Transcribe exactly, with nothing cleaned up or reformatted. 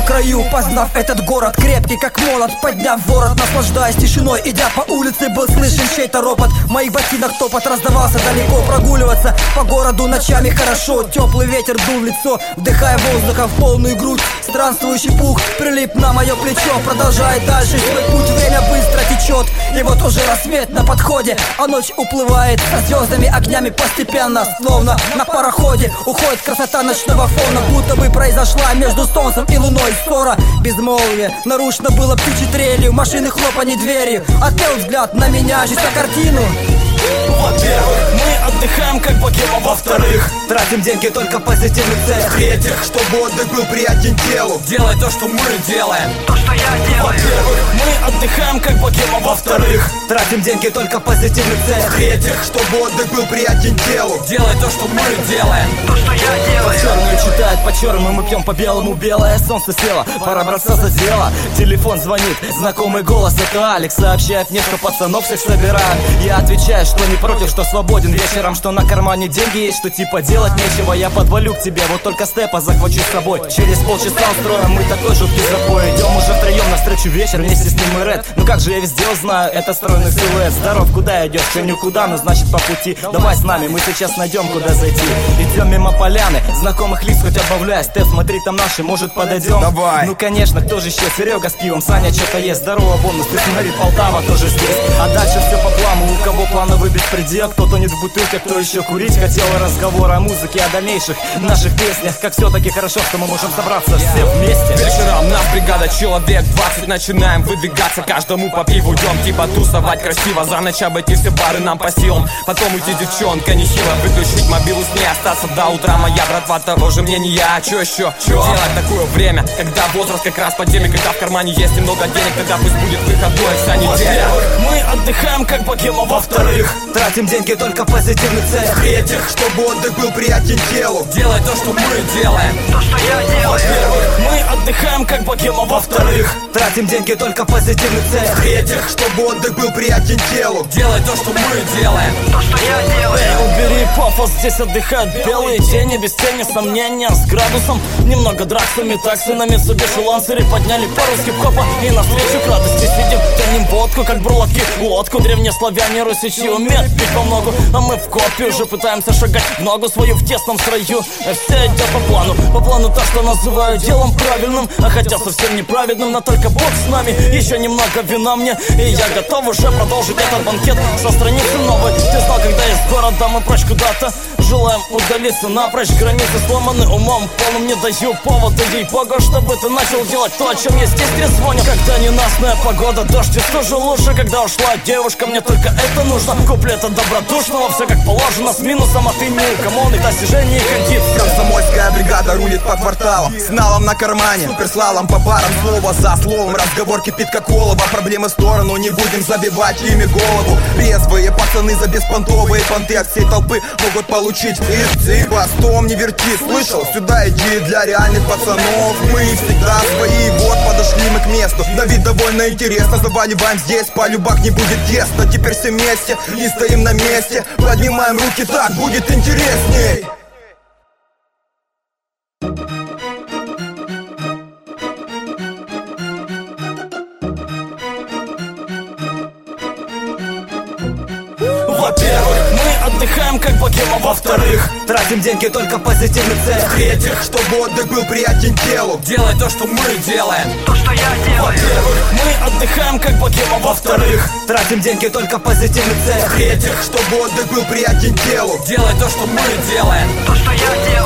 краю, познав этот город, крепкий как молот, подняв ворот, наслаждаясь тишиной, идя по улице, был слышен чей-то ропот. В моих ботинок топот раздавался далеко, прогуливаться по городу ночами хорошо. Теплый ветер дул в лицо, вдыхая воздуха в полную грудь. Странствующий пух прилип на мое плечо, продолжает дальше свой путь, время быстро течет. И вот уже рассвет на подходе, а ночь уплывает со звездами, огнями постепенно, словно на пароходе. Уходит красота ночного фона, будто бы произошла между солнцем и луной ссора. Безмолвие нарушено было птичьей трелью, машины хлопанье дверью. Отвел взгляд на меня, жизнь на картину. Во-первых, мы отдыхаем как богема. Во-вторых, тратим деньги только в позитивных целях. В-третьих, чтобы отдых был приятен телу. Делай то, что мы делаем, то, что я делаю. Во-первых, мы отдыхаем как богема. Во-вторых, тратим деньги только в позитивных целях. В-третьих, чтобы отдых был приятен телу. Делай то, что мы делаем, то, что я делаю. По черному читает по черному, мы пьем по белому. Белое солнце село, пора браться за дело. Телефон звонит, знакомый голос, это Алекс. Сообщает мне, что пацанов всех собираем. Я отвечаю, что не против, что свободен вечером, что на кармане деньги есть, что типа делать нечего. Я подвалю к тебе, вот только степа захвачу с собой. Через полчаса устроим мы такой жуткий запой. Идем уже втроем навстречу вечер, вместе с ним и Ред. Ну как же я везде узнаю, это стройный силуэт. Здоров, куда идешь? Что никуда, ну значит по пути. Давай с нами, мы сейчас найдем куда зайти. Идем мимо поляны, знакомых лиц хоть отбавляй. Степ, смотри, там наши, может подойдем? Давай. Ну конечно, кто же еще? Серега с пивом, Саня что-то есть. Здорово, бонус, ты смотри, Полтава тоже здесь. А дальше все по плану, у кого плановый беспредел. Кто тонет в бутылке, кто еще курить хотел. Разговор о музыке, о дальнейших наших песнях. Как все-таки хорошо, что мы можем собраться все вместе. Вечером нас бригада человек двадцать. Начинаем выдвигаться, каждому по пиву идем. Типа тусовать красиво, за ночь обойти все бары нам по силам. Потом уйти девчонка нехило, выключить мобилу, с ней остаться до утра. Моя братва того же мнения, а чё еще? Чё? Делать такое время, когда возраст как раз по теме. Когда в кармане есть немного денег, тогда пусть будет выходной вся неделя. Мы отдыхаем как богема. Во-вторых, тратим деньги только в позитивных целях. В-третьих, чтобы отдых был приятен телу. Делай то, что мы делаем, то, что я делаю. Во-первых, мы отдыхаем как богема. Во-вторых, тратим деньги только в позитивных целях. В-третьих, чтобы отдых был приятен телу. Делай то, что мы делаем, то, что я делаю. Эй, убери пафос, здесь отдыхают белые тени. Без тени сомнения, с градусом. Немного драксами, таксы на Митсубиши Лансере. Подняли пару хип-хопа и навстречу к радости сидим. Тянем водку, как бурлаки, лодку. Древние славяне, русичи умеют пить по многу. А мы в копе уже пытаемся шагать в ногу свою в тесном строю. Все идет по плану, по плану то, что называю делом правильным. А хотя совсем неправедным, но только Бог с нами. Еще немного вина мне, и я готов уже продолжить этот банкет со страницы новой. Ты знал, когда из города мы прочь куда-то желаем удалиться напрочь. Границы сломаны умом полным, не даю повода, ей-богу, чтобы ты начал делать то, о чем я здесь трезвоню. Когда ненастная погода, дождь, и что же лучше, когда ушла девушка, мне только это нужно. Куплета добродушного, все как положено, с минусом, а ты не камон, и достижение, и кредит. Комсомольская бригада рулит по кварталам, с налом на кармане, суперслалом по барам, слово за словом. Разговор кипит как олово, проблемы в сторону, не будем забивать ими голову. Резвые пацаны за беспонтовые понты от всей толпы могут получить пизды. Постом не верти, слышал? Сюда иди для реальных пацанов. Мы всегда свои, вот подошли мы к месту. На вид довольно интересно, заваливаем здесь, полюбак не будет тесно. Теперь все вместе и стоим на месте, поднимаем руки, так будет интересней. Во-первых, мы отдыхаем как богема. Во-вторых, тратим деньги только в позитивных целях. В-третьих, чтобы отдых был приятен телу. Делай то, что мы делаем, то, что я делаю. Во-первых, мы отдыхаем как богема. Во-вторых, тратим деньги только в позитивных целях. В-третьих, чтобы отдых был приятен телу. делай то, что мы делаем, то, что я делаю.